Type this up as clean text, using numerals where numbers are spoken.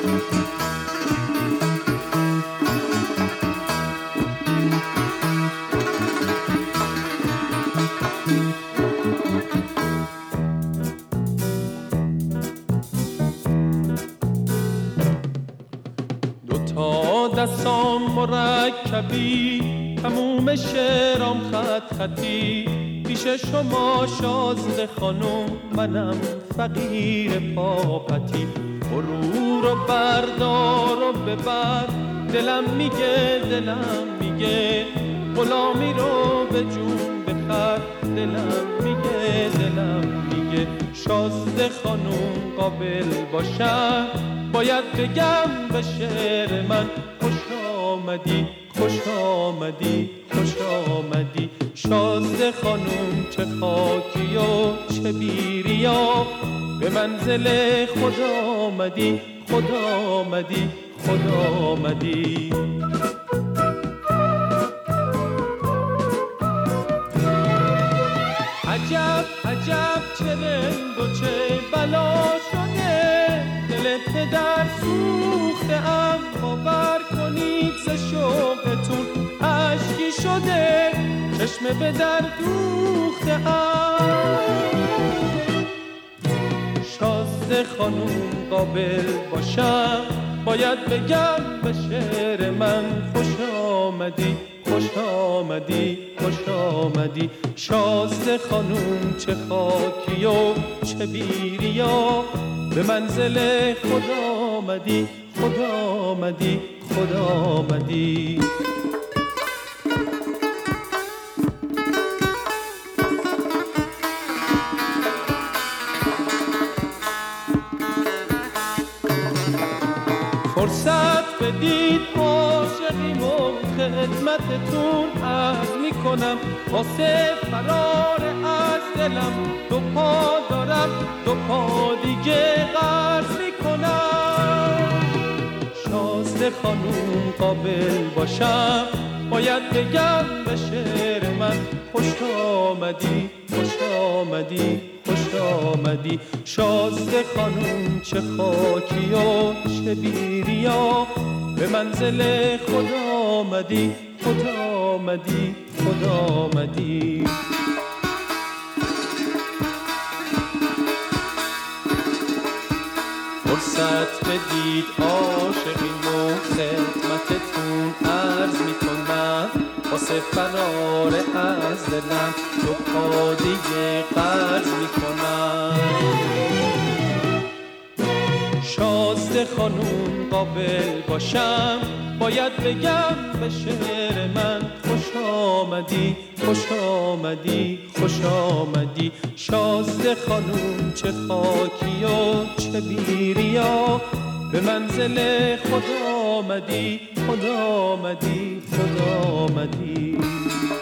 دستام مرکبی تموم شعرام خط خطی پیش شما شازده خانم منم فقیر پاپتی برو رو بردار و ببر دلم میگه غلامی رو به جون بخر دلم میگه شازده خانم قابل باشم باید بگم به شعر من خوش آمدی شازده خانم چه خاکی و چه بیریا به منزل خود آمدی عجب چه رنگ و چه بلا شده دل پدر سوخته ام باور کنید ز شوقتون اشکی شده چشم به در دوخته ام شازده خانوم قابل باشم باید بگم به شعر من خوش آمدی شازده خانوم چه خاکی و چه بیریا به منزل خود آمدی فرصت بدید عاشقیم و خدمتتون عرض میکنم واسه فرار از دلم دو پا دارم دو پا دیگه قرض میکنم شازده خانوم قابل باشم باید بگم به شعر من خوش آمدی شازده خانوم چه خاکی و چه بیریا به منزل خود آمدی فرصت بدید عاشقین و خدمتتون عرض میکنم واسه فرار از دلم دو پا دیگه قرض میکنم شازده خانوم قابل باشم باید بگم به شعر من خوش آمدی شازده خانوم چه خاکی و چه بیریا به منزل خود آمدی